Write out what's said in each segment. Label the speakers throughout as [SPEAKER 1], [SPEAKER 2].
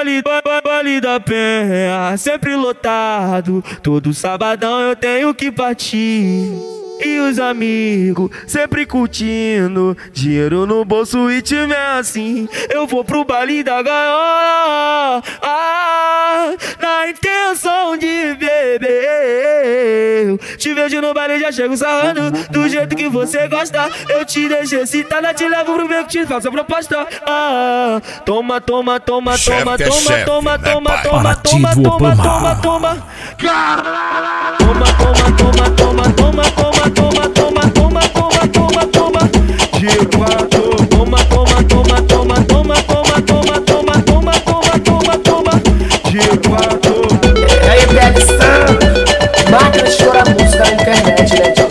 [SPEAKER 1] Baile da Penha, sempre lotado. Todo sabadão eu tenho que partir. E os amigos sempre curtindo, dinheiro no bolso e time é assim. Eu vou pro baile da gaiola, na intenção de beber. Te vejo no baile, já chego sarrando do jeito que você gosta. Eu te deixo excitada, te levo pro meio que te faço a proposta. Toma, toma, toma, toma, toma, toma, toma, toma, toma, toma, toma, toma. Toma, toma, toma, toma, toma, toma, toma, toma, toma, toma, toma, toma. De quatro. Toma, toma, toma, toma, toma, toma, toma, toma, toma, toma, toma, toma. De quatro.
[SPEAKER 2] E aí, PLSan, máquina de chorar música na internet, né, tio?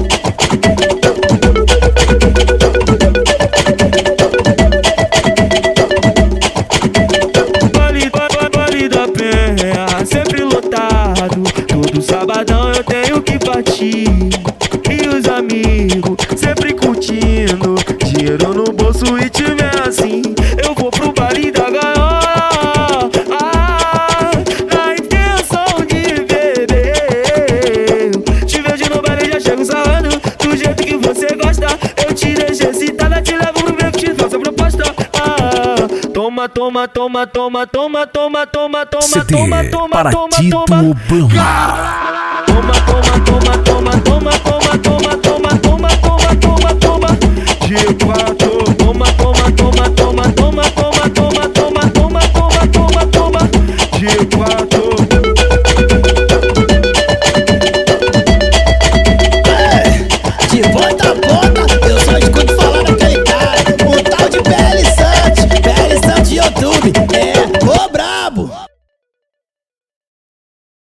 [SPEAKER 1] Baile da Penha, sempre lotado. Todo sabadão eu tenho que partir. E os amigos sempre curtindo, dinheiro no bolso e time é assim. Eu vou pro baile da gaiola, na intenção de beber. Te vejo no baile, já chego sarrando do jeito que você gosta. Eu te deixo excitada, te levo pro meio que te faço a proposta. Toma, toma, toma, toma, toma, toma, toma, toma, toma, toma, toma, toma.
[SPEAKER 3] Obama.
[SPEAKER 1] Toma, toma, toma, toma, toma, toma, toma, toma, toma.